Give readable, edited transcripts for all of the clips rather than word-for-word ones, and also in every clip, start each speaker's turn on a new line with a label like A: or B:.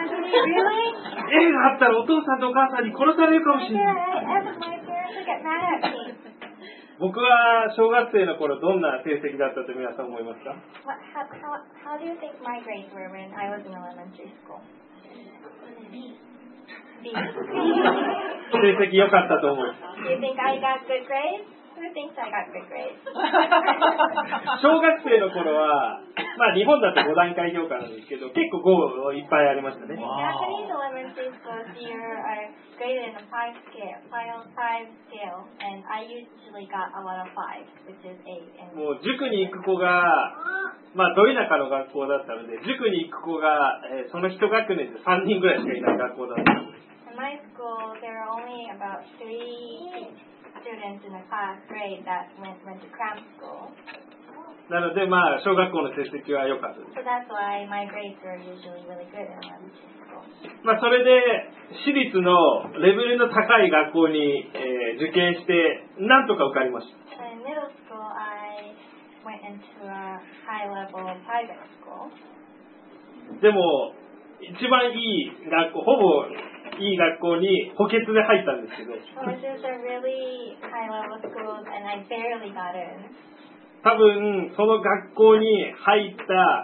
A: A があったらお父さんとお母さんに殺されるかもしれない。僕は小学生の頃どんな成績だったと皆さん思いますか？
B: How do you think my grades were when I was in elementary school? B.
A: 成績良かったと思う。
B: Do you think I got good grades? Who thinks I got good grades?
A: 小学生の頃は、まあ日本だと5段階評価なんですけど、結構5いっぱいありましたね。
B: In Japanese elementary schools, you are graded in a 5 scale, and I usually got a lot of 5, which is 8.
A: もう塾に行く子が、まあど田舎の学校だったので、塾に行く子が、その一学年で3人ぐらいしかいない学校だった。
B: In my school, there were only about 3 students in the class grade that went to cram school.
A: なのでまあ小学校の成績は良かったです。
B: So that's why my grades were usually really good in elementary school.
A: まあそれで私立のレベルの高い学校に、受験してなんとか受かりました。
B: In middle school, I went into a high-level private school.
A: でも一番いい学校、ほぼいい学校に補欠で入ったんですけど、
B: Which is a really high-level school, and I barely got in.
A: 多分その学校に入った、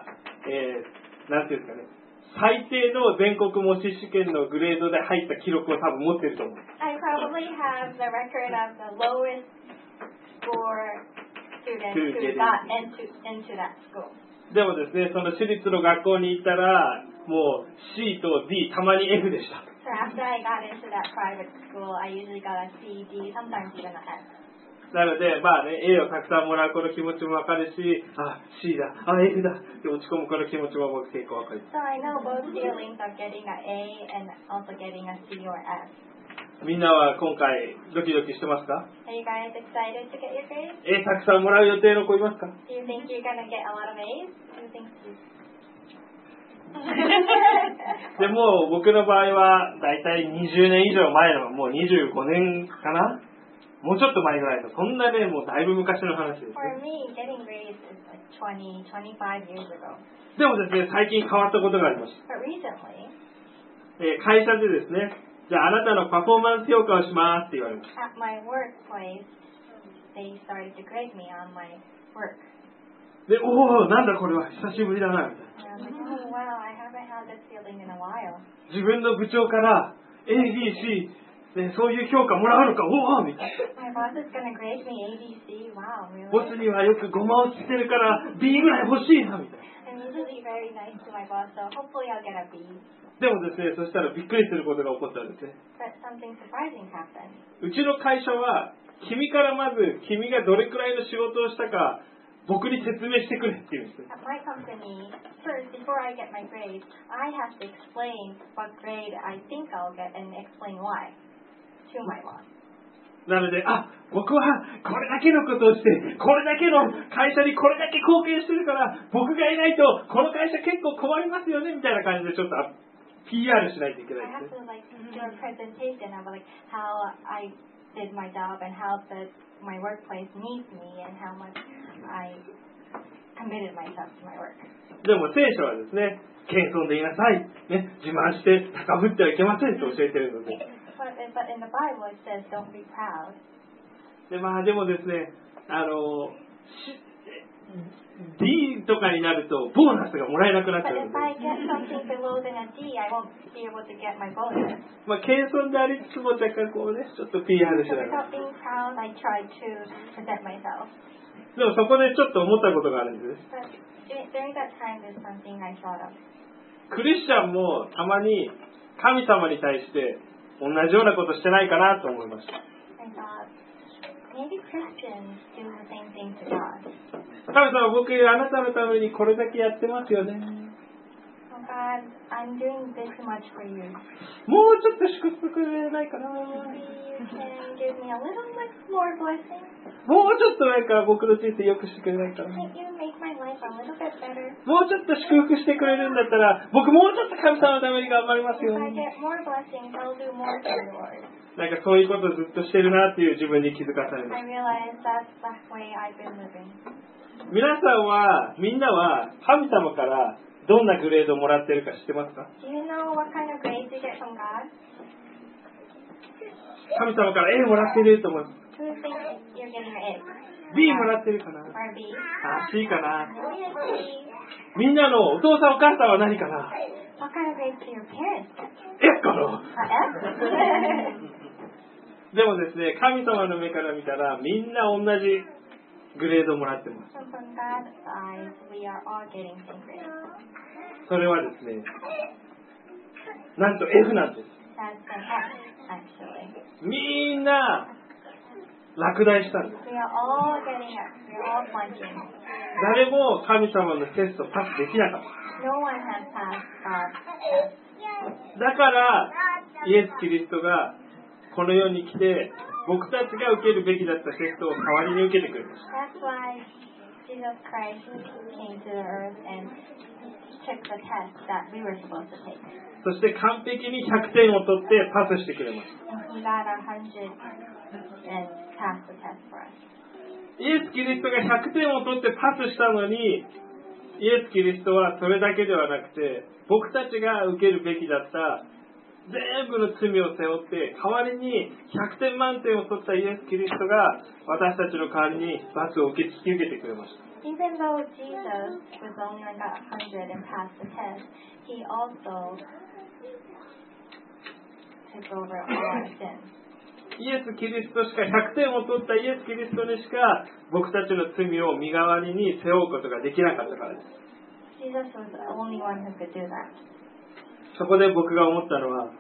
A: なんていうんですかね、最低の全国模試試験のグレードで入った記録を多分持ってると思う。
B: I probably have the record of the lowest score student who got into that school.
A: でもですね、その私立の学校に行ったらもう C と D たまに F でした。
B: So after I got into that private school, I usually got a C, D, sometimes even a F.
A: なのでまあね、A をたくさんもらう子の気持ちもわかるし、あ、C だ、あ、F だって落ち込む子の気持ちも僕結構わかる。
B: So I know both feelings of getting an A and also getting a C or F.
A: みんなは今回ドキドキしてますか？
B: Are you guys excited to get your grades?
A: A たくさんもらう予定の子いますか？
B: Do you think you're gonna get a lot of A's? Do you think you...
A: でも僕の場合はだいたい20年以上前の、もう25年かな、もうちょっと前ぐらいの、そんなね、もうだいぶ昔の話ですね。
B: For me, getting grades is like 20, 25 years ago.
A: でもですね、最近変わったことがあります。
B: But recently,
A: 会社でですね、じゃああなたのパフォーマンス評価をしますって言われました。
B: at my workplace, they started to grade me on my work.
A: で、おお、なんだこれは久しぶりだなみたいな。
B: And I'm like, oh wow, I haven't had this feeling in a while.
A: 自分の部長から A、B、C、そういう評価もらうのか、おおみたいな。
B: My boss is gonna grade me A, B, C. Wow, really?
A: ボスにはよくごまをつけてるから B ぐらい欲しいなみたいな。
B: I'm usually very nice to my boss, so hopefully I'll get a B.
A: でもですね、そしたらびっくりすることが起こったんですね。
B: But something surprising happened.
A: うちの会社は君からまず君がどれくらいの仕事をしたか僕に説明してくれって言うんです。
B: At my company, first, before I get my grade, I have to explain what grade I think I'll get and explain why to my boss.
A: なので、あ、僕はこれだけのことをして、これだけの会社にこれだけ貢献してるから、僕がいないとこの会社結構困りますよねみたいな感じでちょっとPR しないといけな
B: I
A: いです
B: have
A: ね。
B: to do a presentation of how I did my job and how my workplace needs me and how much I committed myself to my work.
A: でも聖書はですね、謙遜でいなさい、ね、自慢して高ぶってはいけませんと教えているので。
B: But in the Bible it says don't be proud.
A: でもですね、D とかになるとボーナスがもらえなくなっちゃ
B: But
A: う
B: if
A: ので、
B: I get something below than a D, I won't be able to get my bonus.
A: まあ謙遜でありつつも若干こうね、ちょっと PR し
B: So
A: ながら。
B: without being proud, I try to present myself.
A: でもそこでちょっと思ったことがあるんです。
B: But during that time, there's something I thought of.
A: クリスチャンもたまに神様に対して同じようなことしてないかなと思いました。
B: I thought, maybe Christians do the same thing to God.
A: 神様、僕あなたのためにこれだけやってますよね。
B: Oh God, I'm doing this much for you.
A: もうちょっと祝福くれないかな。
B: Maybe you can give me a little bit more blessing.
A: もうちょっとなんか僕の人生良くしてくれないかな。
B: Can't you make my life a little bit better?
A: もうちょっと祝福してくれるんだったら、僕もうちょっと神様のために頑張りますよ
B: If I
A: ね。
B: get more blessings, I'll do more for the Lord.
A: なんかそういうことをずっとしてるなっていう自分に気づかされま
B: I
A: す。
B: realize that's the way I've been living.
A: 皆さんは、みんなは神様からどんなグレードをもらってるか知ってますか？
B: Do you know what kind of grades you get from God?
A: 神様から A もらってると思う。
B: Who thinks you're getting an A?
A: B もらってるかな？
B: Or B?
A: C かな？
B: Maybe it's C.
A: みんなのお父さんお母さんは何かな？
B: What kind of grades do your parents get?
A: F かな？
B: F?
A: でもですね、神様の目から見たらみんな同じグレードをもらってます。
B: So from God's eyes, we are all getting same grades.
A: それはですね、なんと F なんです。
B: That's an F, actually.
A: みんな落第したんです。
B: We are all getting F. We are all flunking.
A: 誰も神様のテストパスできなかった。
B: No one has passed God's test.
A: だからイエス・キリストがこの世に来て、僕たちが受けるべきだったテストを代わりに受けてくれました。
B: That's why Jesus Christ came to the earth and took the test that we were supposed to take.
A: そして完璧に100点を取ってパスしてくれました。
B: And he got 100 and passed the test for us.
A: イエス・キリストが100点を取ってパスしたのに、イエス・キリストはそれだけではなくて、僕たちが受けるべきだった全部の罪を背負って、代わりに100点満点を取ったイエス・キリストが私たちの代わりに罰を引き受けてくれました。
B: Even though Jesus was only like 100 and passed the test, he also took over all our sins.
A: イエス・キリストしか100点を取ったイエス・キリストにしか僕たちの罪を身代わりに背負うことができなかったからです。
B: Jesus was the only one who could do that.
A: そこで僕が思ったのは、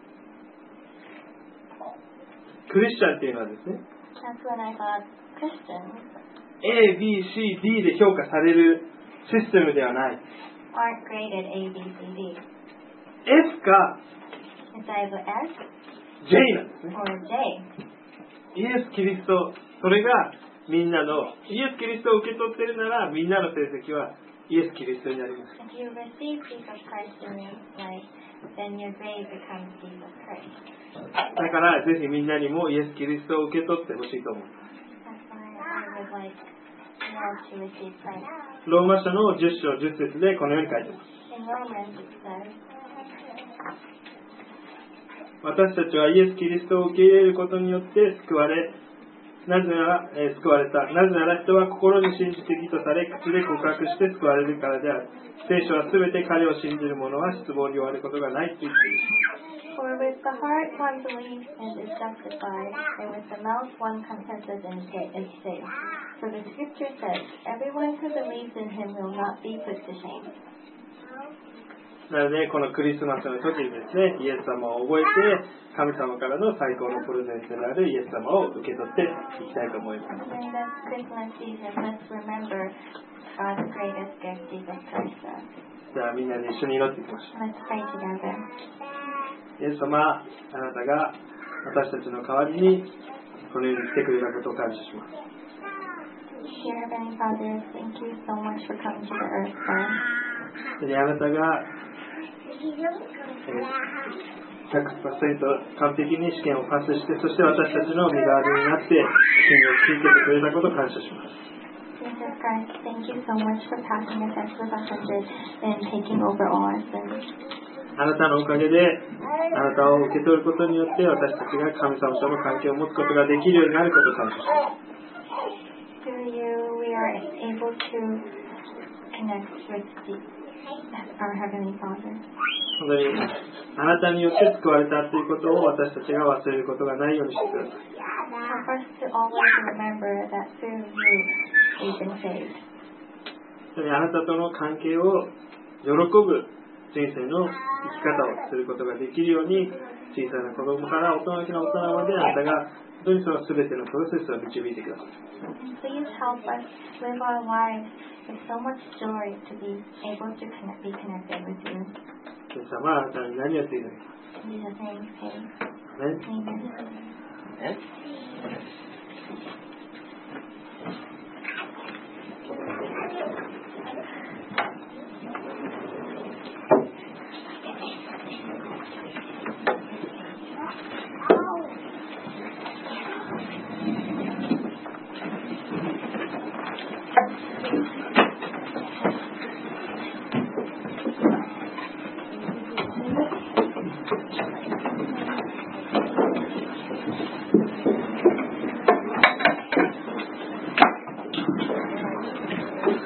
A: クリスチャンっていうのはですね、
B: That's when I thought Christians
A: A、B、C、D で評価されるシステムではない。
B: aren't graded A, B, C, D.
A: F か
B: It's either S
A: J なんですね。
B: or J.
A: イエス・キリスト、それがみんなの、イエス・キリストを受け取ってるならみんなの成績はイエス・キリストになります。
B: If you receive Jesus Christ in your life, then your grade becomes Jesus Christ.
A: だからぜひみんなにもイエス・キリストを受け取ってほしいと思う。
B: That's why I would like you all to receive Christ.
A: ローマ書の10章10節でこのように書いています。
B: In Romans it says,
A: 私たちはイエス・キリストを受け入れることによって救われ、なぜなら、救われた。なぜなら人は心に信じて義とされ、口で告白して救われるからである。聖書はすべて彼を信じる者は失望に終わることがないと言っている。
B: For with the heart one believes and is justified, and with the mouth one confesses and is saved. For the scripture says, everyone who believes in him will not be put to shame.
A: なのでこのクリスマスの時にですね、イエス様を覚えて神様からの最高のプレゼントであるイエス様を受け取っていきたいと思います。
B: During this Christmas season, let's remember God's greatest gift, Jesus Christ.
A: じゃあみんなで一緒に祈っていきましょ
B: Let's pray together.
A: う。イエス様、あなたが私たちの代わりにこの世に来てくれたことを感謝します。
B: Dear Heavenly Father, thank you so much for coming to the earth, God.
A: それにあなたが100% 完璧に試験をパスして、そして私たちの身代わりになって罪を引き受けてくれたことを感謝します。
B: Jesus Christ, thank you so much for passing the test with 100 and taking over all our sins.
A: あなたのおかげであなたを受け取ることによって私たちが神様との関係を持つことができるようになることを感謝します。
B: Through you, we are able to connect with our Heavenly Father.
A: 本当にあなたによって救われたということを私たちが忘れることがないようにしてください。
B: Help us to always remember that through you, we've been saved.
A: それにあなたとの関係を喜ぶ人生の生き方をすることができるように、小さな子供から大人な大人まであなたが本当にその全てのプロセスを導いてください。
B: Please help us live our lives with so much joy to be able to be connected with you.
A: イエス様、あなたに何をしていただきます。
B: In Jesus' name,
A: Amen.
B: Amen.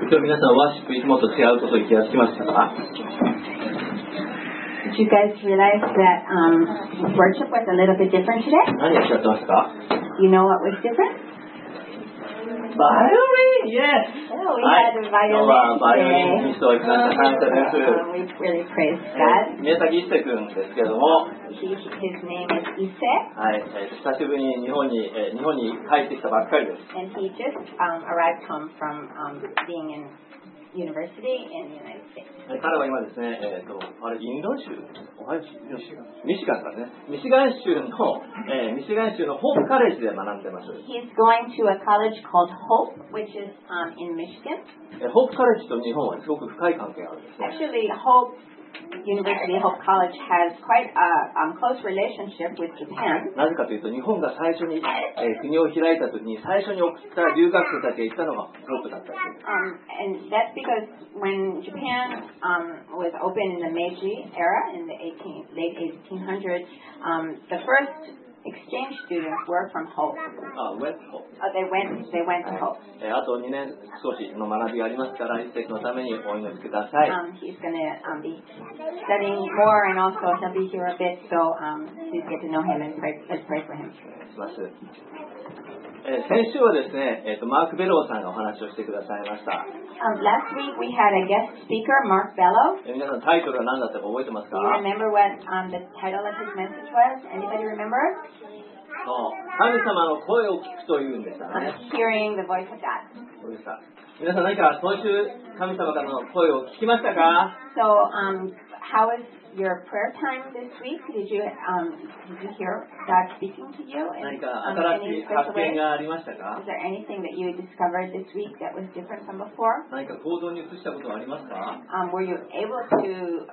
C: 今日皆さんワーシップいつもと違うことに気がつきましたか？
B: Did you guys realize that worship was a little bit different today?
C: 何をおっしゃってますか？
B: You know what was different?
C: バイオリン、イエス。
B: Oh, we
C: は
B: had
C: い、
B: a
C: 今日は
B: violin
C: バイオリン
B: today.
C: にしておいて感謝です。
B: We really praise God.
C: 宮崎一世君ですけれども、
B: His name is Ise,
C: はい、久しぶりに日本に帰ってきたばっかりです。
B: and he just arrived home from being in university in the United States.
C: 彼は今ですね、あれインド州、オハイオ州、ミシガンからね、ミシガン州のホープカレッジで学んでます。
B: He's going to a college called Hope, which is in Michigan.
C: ホープカレッジと日本はすごく深い関係があるんですね。
B: Actually, Hope University, Hope College has quite a close relationship with Japan.
C: なぜかというと、日本が最初に、国を開いたときに最初に送った留学生たちが行ったのがホープだったんです。
B: And that's because when Japan was open in the Meiji era in the late 1800s, the first exchange students were from Hope.
C: Went to Hope.
B: They went to Hope.
C: あと2年少しの学びがありますから、一世のためにお祈りください。
B: He's going to be studying more, and also he'll be here a bit, so please get to know him and let's pray for him.
C: します。先週はですね、マーク・ベローさんがお話をしてくださいました。
B: Last week we had a guest speaker, Mark Bello.
C: 皆さんタイトルは何だったか覚えてますか？
B: Do you remember what the title of his message was? Anybody remember?
C: 神様の声を聞くというんでしたね。
B: Hearing the voice of God.
C: そうでした。皆さん何か今週神様からの声を聞きましたか？
B: So, how was your prayer time this week? Did you hear God speaking to you
C: 何
B: in
C: か
B: any
C: 新しい
B: special
C: 発見
B: way?
C: がありましたか？
B: Is there anything that you discovered this week that was different from before?
C: 何か行動に移したことはありますか？
B: Were you able to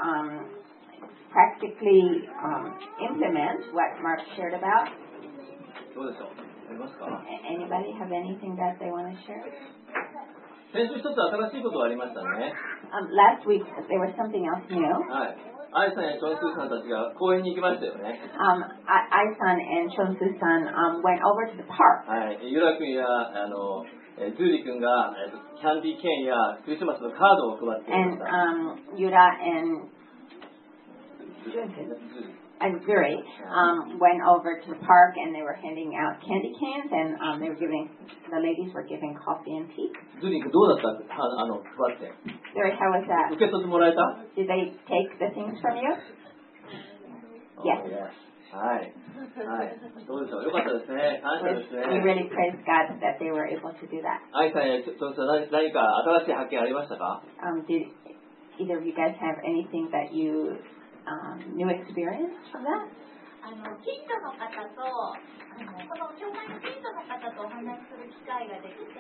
B: practically implement what Mark shared about?
C: どうでしょう？ありますか？
B: Anybody have anything that they want to share?
C: 先週一つ新しいことがありましたね。
B: Last week there was something else new.
C: はい。アイさんやチョンスーさんたちが公園に行きましたよね。
B: Ai-san and Chonsu-san went over to the park.
C: はい。ユラ君やズーリ君がキャンディー券やクリスマスのカードを配っていま
B: And
C: した。
B: Yura and Zuri went over to the park, and they were handing out candy canes, and the ladies were giving coffee and tea.
C: ズーリ君どうだった？配って。
B: Zuri, how was that?
C: 受け取ってもらえた？
B: Did they take the things from you? Yes.
C: はい。はい。どうでしょう。よかったですね。感謝ですね。
B: We really praise God that they were able to do that.
C: アイさんやチョンスーさん何か新しい発見ありましたか？
B: Did either of you guys have anything that you new experience from that?
D: 近所の方とこの教会の近所の方とお話しする機会ができて、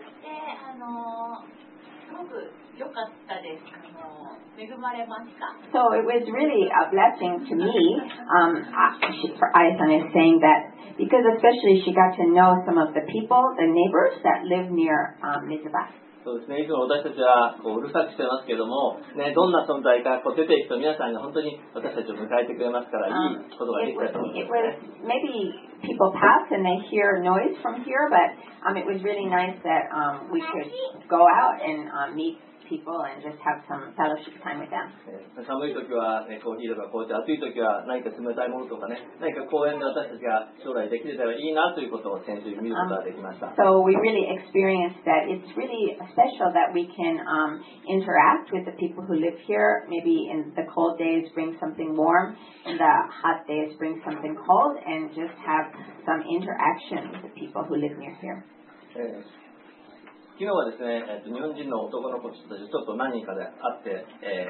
D: ですごく良かったです。恵まれました。
B: So it was really a blessing to me. Ai-san is saying that because especially she got to know some of the people, the neighbors that live near Mizubah.
C: そうですね。いつも私たちはうるさくしてますけども、ね、どんな存在か出ていくと皆さんが本当に私たちを迎えてくれますから、いいことができたと思います、ね。
B: Maybe people pass and they hear noise from here, but it was really nice that we could go out and meet people and just have some fellowship time with them.
C: 寒い時は、コーヒーとか紅茶、暑い時は何か冷たいものとかね、何か公園で私たちが将来できれたらいいなということを先週見ることができました。
B: So we really experienced that it's really special that we can interact with the people who live here. Maybe in the cold days bring something warm, in the hot days bring something cold, and just have some interaction with the people who live near here.
C: 昨日はですね、日本人の男の子たちとちょっと何人かで会って、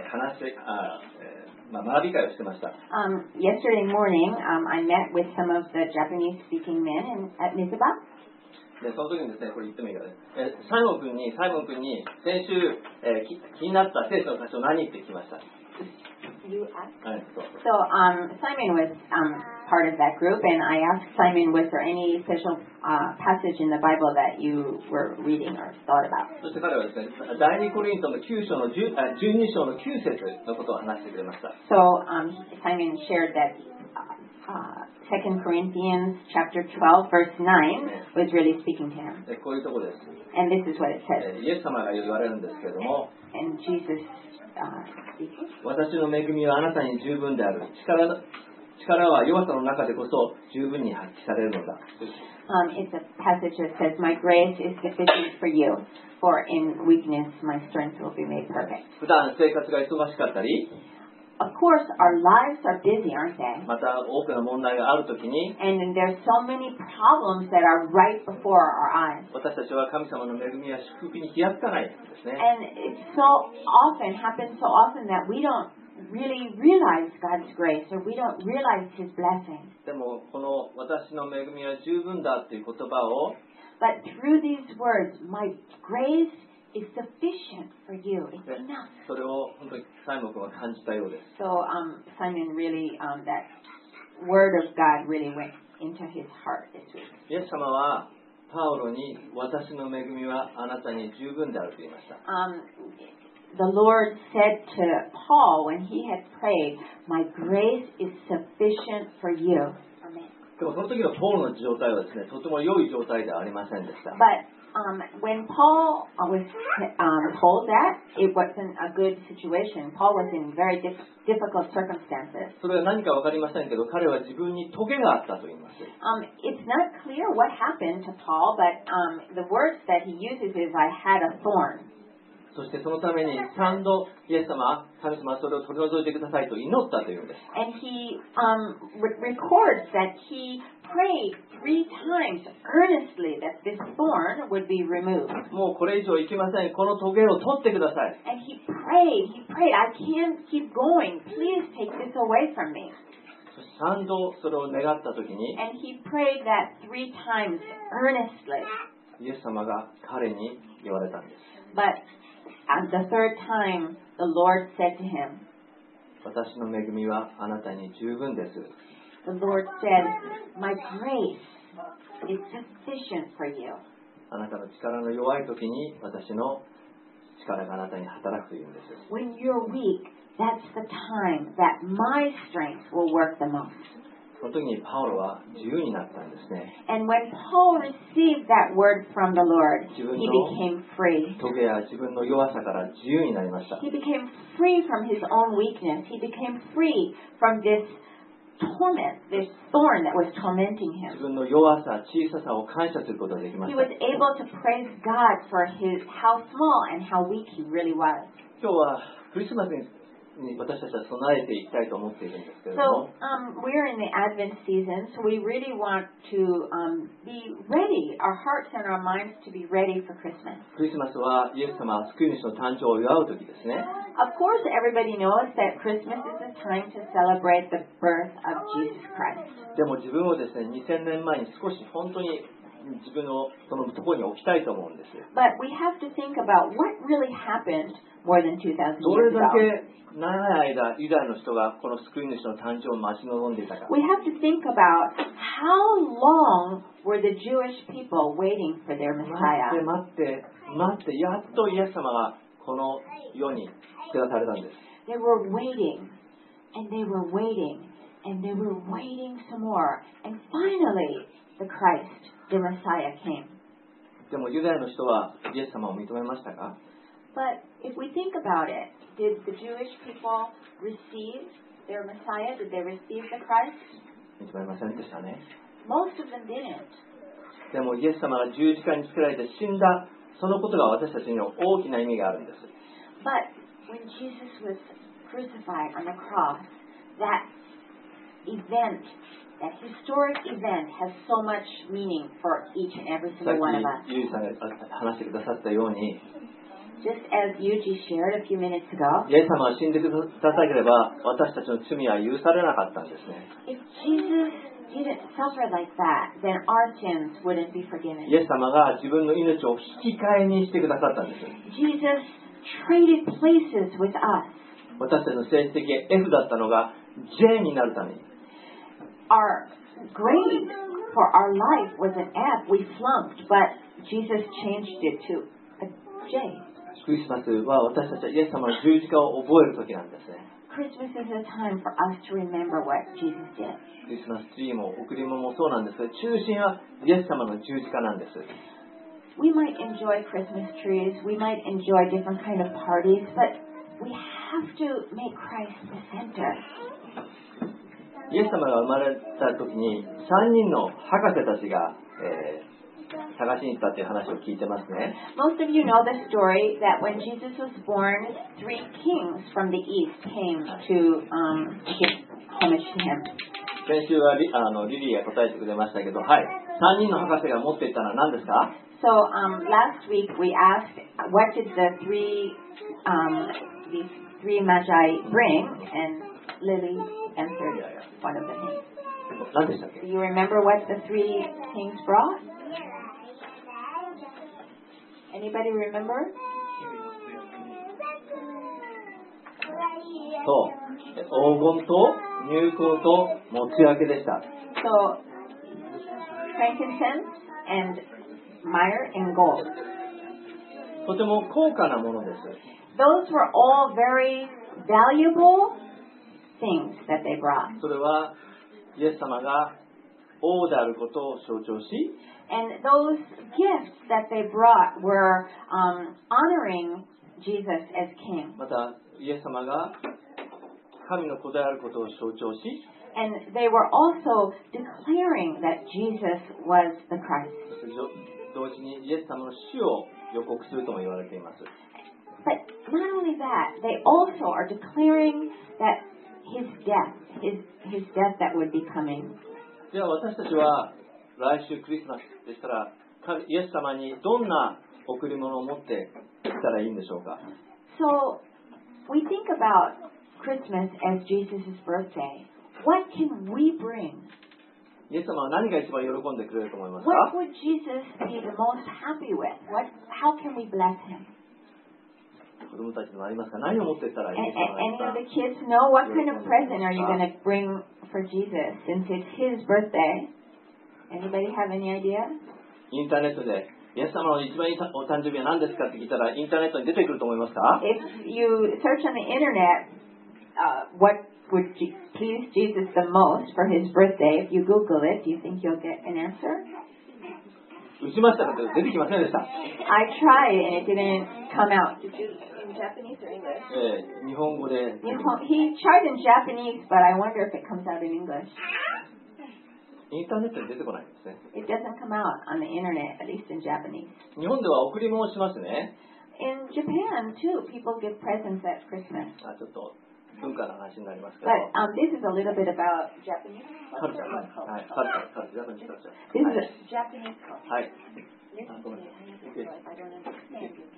C: 学び会をしてました。
B: Yesterday morning, I met with some of the Japanese-speaking men at Mizubah.
C: でその時にですね、これ言ってもいいかね、サイモン君に先週、気になった聖書の箇所何って聞きました。
B: You asked?
C: はい、そう。
B: So Simon was part of that group, and I asked Simon, was there any special passage in the Bible that you were reading or thought about?
C: そして彼はですね、第2コリントの9章の12章の9節のことを話してくれました。
B: So Simon shared that 2 Corinthians chapter 12, verse 9 was really speaking to him.
C: こういうところです。
B: And this is what it says.
C: イエス様が言われるんですけれども、
B: And Jesus speaking.
C: 私の恵みはあなたに十分である。力は弱さの中でこそ十分に発揮されるのだ。
B: It's a passage that says, My grace is sufficient for you, for in weakness my strength will be made perfect.
C: 普段生活が忙しかったり、
B: Of course, our lives are busy, aren't they?
C: また多くの問題があるときに、
B: And there's so many problems that are right before our eyes.
C: 私たちは神様の恵みや祝福に気がつかないんですね。
B: And it happens so often that we don't really realize God's grace, or we don't realize His blessing.
C: でもこの私の恵みは十分だという言葉を、
B: But through these words, my grace is sufficient for you. It's enough.
C: それを本当にサイモン君は感じたようです。
B: So Simon really, that word of God really went into his heart this week.
C: イエス様はパウロに私の恵みはあなたに十分であると言いました。
B: The Lord said to Paul when he had prayed, My grace is sufficient for you. Amen.
C: でもその時のパウロの状態はですね、とても良い状態ではありませんでした。
B: But when Paul was told that, it wasn't a good situation. Paul was in very difficult circumstances.
C: それは何か分かりませんけど、彼は自分にトゲがあったと言います。
B: It's not clear what happened to Paul, but the words that he uses is, I had a thorn.
C: そしてそのために3度イエス様、神様はそれを取り除いてくださいと祈ったというんです。
B: And he records that he prayed 3 times earnestly that this thorn would be removed.
C: もうこれ以上いけません。このトゲを取ってください。
B: And he prayed, I can't keep going. Please take this away from me.
C: 3度それを願ったときに、
B: And he prayed that 3 times earnestly.
C: イエス様が彼に言われたんです。
B: But the 3rd time, the Lord said to him,
C: 私の恵みはあなたに十分です。
B: The Lord said, My grace is sufficient for you.
C: あなたの力の弱い時に私の力があなたに働くというんです。
B: When you're weak, that's the time that my strength will work the most.
C: その時にパウロは自由になったんですね。
B: And when Paul received that word from the Lord, he became free.
C: トゲや自分の弱さから自由になりました。
B: He became free from his own weakness. He became free from this torment, this thorn that was tormenting
C: 自
B: him.
C: 分の弱さ、小ささを感謝することができま
B: He
C: した。
B: was able to praise God for how small and how weak he really was.
C: 今日はクリスマスに私たちは備えていきたいと思っているんですけれど
B: So
C: も、
B: we're in the Advent season, so we really want to be ready, our hearts and our minds to be ready for Christmas.
C: クリスマスはイエス様、救い主の誕生を祝う時ですね。
B: Of course, everybody knows that Christmas is a time to celebrate the birth of Jesus Christ.
C: でも自分をですね、2000年前に少し本当に自分のそのところに置きたいと思うんです。
B: But we have to think about what really happened more than 2,000
C: どれ
B: years
C: だ
B: ago.
C: け長い間ユダヤの人がこの救い主の誕生を待ち望んでいたか。
B: We have to think about how long were the Jewish people waiting for their
C: 待
B: Messiah.
C: ってやっとイエス様がこの世に下されたんです。
B: They were waiting, and they were waiting, and they were waiting some more. And finally, the Christ, the Messiah came.
C: でもユダヤの人はイエス様を認めましたか？
B: But if we think about it, did the Jewish people receive their Messiah? Did they receive the Christ?
C: 認めませんでしたね。
B: Most of them didn't.
C: でもイエス様が十字架につけられて死んだそのことが私たちには大きな意味があるんです。
B: But when Jesus was crucified on the cross, that event, that historic event has so much meaning for each and every
C: さ
B: single one of
C: っ
B: us.
C: きユージさんが話してくださったように、
B: Just as Yuji shared a few minutes ago,
C: イエス様が死んでくださなければ私たちの罪は許されなかったんですね。
B: if Jesus didn't suffer like that, then our sins wouldn't be forgiven.
C: イエス様が自分の命を引き換えにしてくださったんです。
B: Jesus traded places with us.
C: 私たちの政治的 F だったのが J になるために。
B: Our grade for our life was an F. We flunked, but Jesus changed it to a J.
C: クリスマスは私たちはイエス様の十字架を覚える時なんですね。
B: Christmas is a time for us to remember what Jesus did.
C: クリスマスツリーも贈り物もそうなんですが、中心はイエス様の十字架なんです。
B: We might enjoy Christmas trees, we might enjoy different kind of parties, but we have to make Christ the center.
C: イエス様が生まれた時に3人の博士たちが、探しに行ったという話を聞いてますね。
B: Most of you know the story that when Jesus was born, 3 kings from the east came to give homage to him.
C: 先週はリリーが答えてくれましたけど、はい、3人の博士が持っていったのは何ですか？
B: So last week we asked, what did these three magi bring? And Lily answered one of the names.
C: 何でしたっけ？
B: Do you remember what the 3 kings brought? Anybody remember?
C: そう、黄金と乳香ともちあけでした。
B: So frankincense and myrrh and gold.
C: とても高価なものです。
B: Those were all very valuable things that they brought.
C: それはイエス様が王であることを象徴し、
B: And those gifts that they brought were honoring Jesus as king.
C: またイエス様が神の子であることを象徴し、
B: And they were also declaring that Jesus was the Christ.
C: そして同時にイエス様の死を予告するとも言われています。
B: But not only that, they also are declaring that his death that would be coming.
C: では私たちは来週クリスマスでしたらイエス様にどんな贈り物を持ってきたらいいんでしょうか？
B: So we think about Christmas as Jesus' birthday. What can we bring?
C: イエス様は何が一番喜んでくれると思いますか？
B: What would Jesus be the most happy with? How can we bless him?
C: 子供たちもありますか？何を持っていったらいい
B: And,
C: ですか？
B: any of the kids know what kind of present are you going to bring for Jesus since it's his birthday? Anybody have any idea?
C: インターネットでイエス様の一番いいお誕生日は何ですかって聞いたらインターネットに出てくると思いますか？
B: If you search on the internet, what would please Jesus the most for his birthday? If you Google it, do you think you'll get an answer?
C: 打ちましたけど出てきませんでした。
B: I tried and it didn't come out. Did you in Japanese or English?
C: 日本語で
B: He tried in Japanese, but I wonder if it comes out in English.
C: インターネットに出てこないんですね。
B: It doesn't come out on the internet, at least in Japanese.
C: 日本では贈り物をしますね。
B: In Japan, too, people give presents at Christmas.
C: ちょっと文化の話になりますけど。
B: But this is a little bit about Japanese
C: カルチャー、はい、カルチャー、ジャパニーズカルチャー。
B: This is a Japanese culture.
C: はい。
B: Listen to me. I have to go if I don't understand you.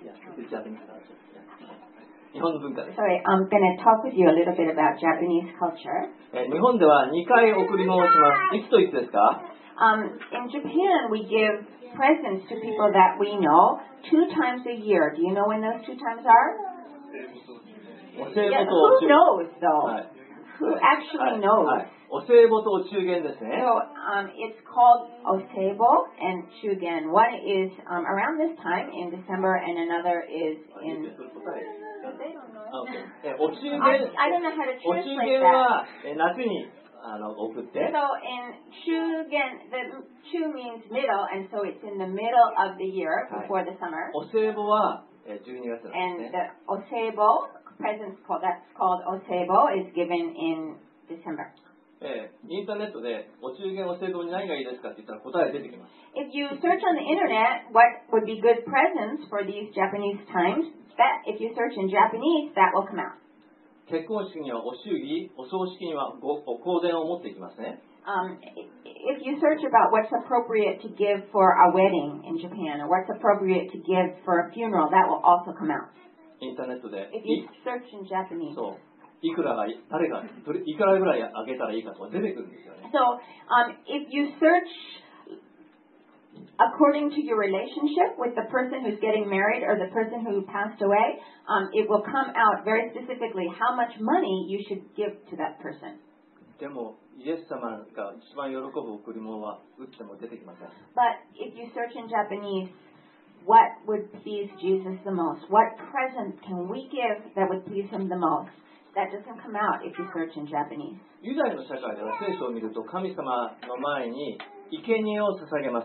C: 日本の文化です。
B: Sorry, I'm going to talk with you a little bit about Japanese culture.
C: 日本では2回贈り物をします。いつといつですか？
B: In Japan, we give presents to people that we know 2 times a year. Do you know when those 2 times are?
C: お歳暮
B: Yeah,
C: と
B: who knows, though?
C: はい。
B: Who actually knows?
C: はい。お歳暮とお中元ですね。
B: So it's called Oseibo and Chugen. One is around this time in December, and another is in. They don't know.
C: お中元
B: I don't know how to
C: お中
B: translate
C: 元
B: that.
C: は夏に送って
B: So in Chugen, the Chu means middle, and so it's in the middle of the year before the summer.
C: お歳暮は12月なん
B: And
C: ですね。
B: the Oseibo presents that's called Oseibo is given in December.
C: インターネットでお中元お歳暮に何がいいですかって言ったら答え出てきます。
B: If you search on the internet what would be good presents for these Japanese times, that if you search in Japanese, that will come out.
C: 結婚式にはお祝儀、お葬式にはお香典を持っていきますね。
B: If you search about what's appropriate to give for a wedding in Japan or what's appropriate to give for a funeral, that will also come out.
C: インターネットで
B: If you search in Japanese.
C: そういくらが誰がいくらぐらいあげたらいいかとか出てくるんですよね。
B: So if you search according to your relationship with the person who's getting married or the person who passed away, it will come out very specifically how much money you should give to that person.
C: でもイエス様が一番喜ぶ贈り物は打っても出てきません。
B: But if you search in Japanese, what would please Jesus the most? What present can we give that would please him the most? that doesn't come out if you search in Japanese.
C: ユダヤの社会では聖書を見ると神様の前に生贄を捧げます。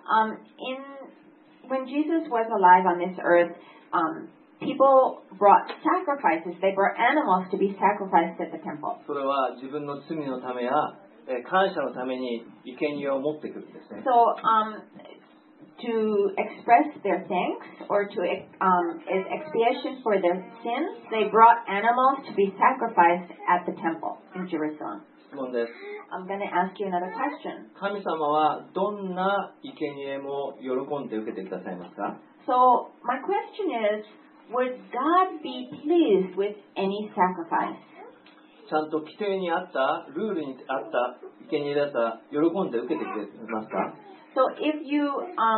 B: When Jesus was alive on this earth, people brought sacrifices. They brought animals to be sacrificed at the temple.
C: それは自分の罪のためや感謝のために生贄を持ってくるんですね。
B: So, to express their thanks or to as expiation for their sins, they brought animals to be sacrificed at the temple in Jerusalem.
C: 質問です。
B: I'm going to ask you another question.
C: 神様はどんな生贄も喜んで受けてくださいますか？
B: So, my question is, would God be pleased with any sacrifice?
C: ちゃんと規定にあったルールにあった生贄だったら喜んで受けてくれますか？
B: So if you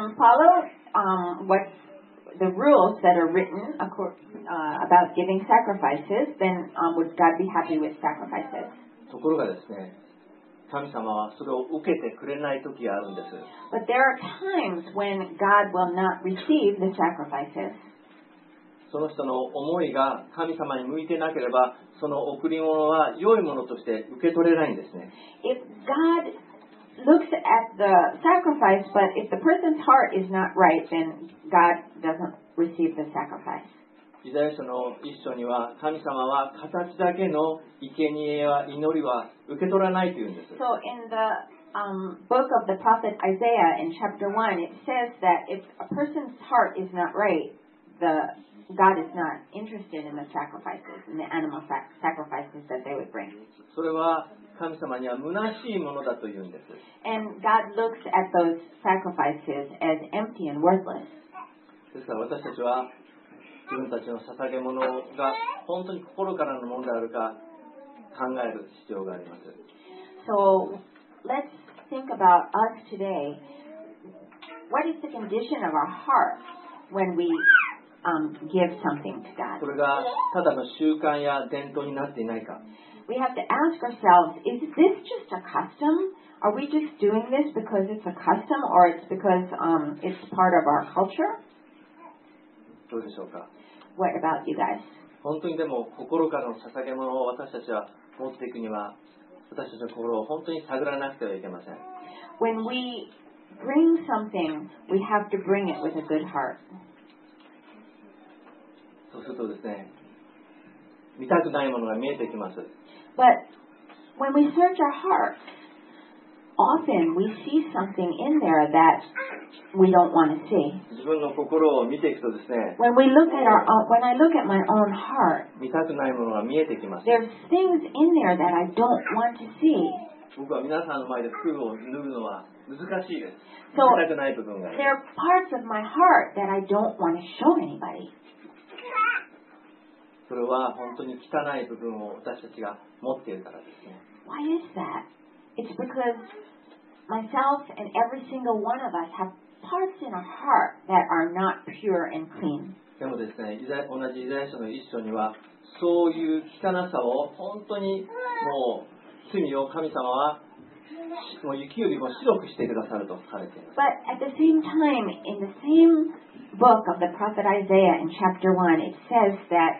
B: follow what the rules that are written about giving sacrifices, then would God be happy with sacrifices?
C: ところがですね、神様はそれを受けてくれない時があるんです。
B: But there are times when God will not receive the sacrifices.
C: その人の思いが神様に向いてなければ、その贈り物は良いものとして受け取れないんですね。
B: If God looks at the sacrifice, but if the person's heart is not right, then God doesn't receive the sacrifice.
C: イザヤ書の一章には、神様は形だけの生贄や祈りは受け取らないというんです。
B: So in the book of the prophet Isaiah in chapter 1, it says that if a person's heart is not right, God is not interested in the sacrifices, in the animal sacrifices that they would bring.
C: それは神様には虚しいものだというんです。
B: And God looks at those sacrifices as empty and worthless.
C: ですから私たちは自分たちの捧げ物が本当に心からのものであるか考える必要があります。
B: So let's think about us today. What is the condition of our heart when we give something to God?
C: それがただの習慣や伝統になっていないか。
B: We have to ask ourselves, is this just a custom? Are we just doing this because it's a custom or it's because it's part of our culture?
C: どうでしょうか。
B: What about you guys?
C: 本当にでも心からの捧げ物を私たちは持っていくには、私たちの心を本当に探らなくてはいけません。
B: When we bring something, we have to bring it with a good heart.
C: そうするとですね、見たくないものが見えてきます。
B: But when we search our hearts, often we see something in there that we don't want to see.
C: 自分の心を見ていくとですね、
B: When I look at my own heart,
C: 見たくないものが見えてきます。
B: there's things in there that I don't want to see.
C: 僕は皆さんの前で服を脱ぐのは難しいです。
B: So
C: 見たくない部分があり
B: there
C: ま
B: are parts of my heart that I don't want to show anybody.
C: す。それは本当に汚い部分を私たちが持っているからですね。
B: Why is that? It's because myself and every single one of us have parts in our heart that are not pure and clean.
C: でもですね、同じイザヤ書の一章には、そういう汚さを本当にもう罪を神様はもう雪よりも白くしてくださると書かれています。
B: But at the same time, in the same book of the prophet Isaiah in chapter 1, it says that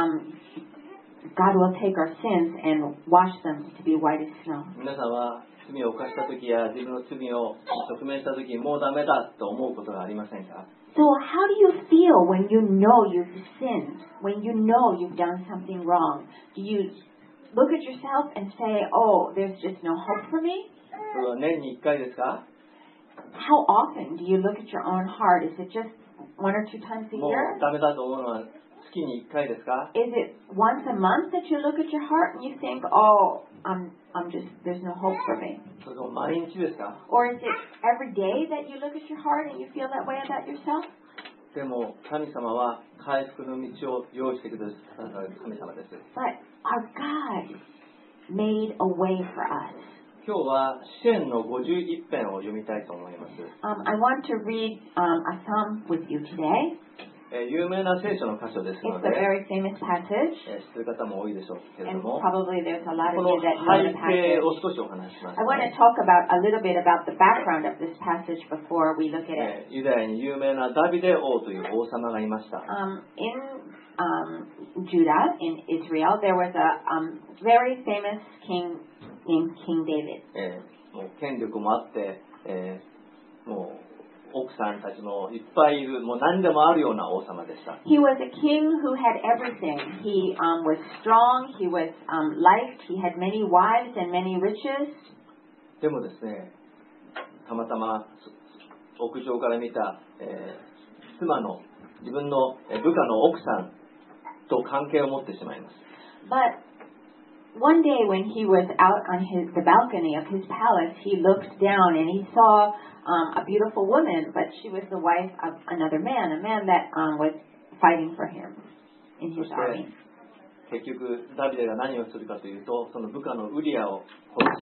B: God will take our sins and wash them to be white as snow.
C: 皆さんは罪を犯した時や自分の罪を直面した時もうダメだと思うことがありませんか？
B: So how do you feel when you know you've sinned, when you know you've done something wrong? Do you look at yourself and say, oh, there's just no hope for me?
C: それは年に1回ですか？
B: How often do you look at your own heart? Is it just 1 or 2 times a
C: もう
B: year?
C: ダメだと思うのは月に1回ですか？
B: Is it once a month that you look at your heart and you think, oh, there's no hope for me?
C: それとも毎日ですか？
B: Or is it every day that you look at your heart and you feel that way about yourself?
C: でも神様は回復の道を用意してくださる神様です。
B: But our God made a way for us.
C: 今日は詩篇の51編を読みたいと思います。
B: I want to read a psalm with you today.
C: 有名な聖書の箇所ですの
B: It's
C: で、
B: a very famous passage,
C: 知る方も多いでしょうけれど
B: and
C: も、
B: probably there's a lot
C: こ
B: of
C: の
B: you that know
C: 背
B: the
C: 景
B: passage.
C: を少しお話しします、
B: I want to
C: ね。
B: talk about a little bit about the background of this passage before we look at it.
C: ユダヤに有名なダビデ王という王様がいました。
B: In Judah, in Israel, there was a very famous king named King David.
C: もう権力もあって、もう奥さんたちもいっぱいいる、もう何でもあるような王様でした。
B: He was a king who had everything. He was strong, he was liked, he had many wives and many riches.
C: でもですね、たまたま屋上から見た、妻の自分の部下の奥さんと関係を持ってしまいます。
B: But one day when he was out on the balcony of his palace, he looked down and he saw a beautiful woman, but she was the wife of another man, a man that was fighting for him in his army.
C: 結局ダビデが何をするかというと、その部下のウリアを殺す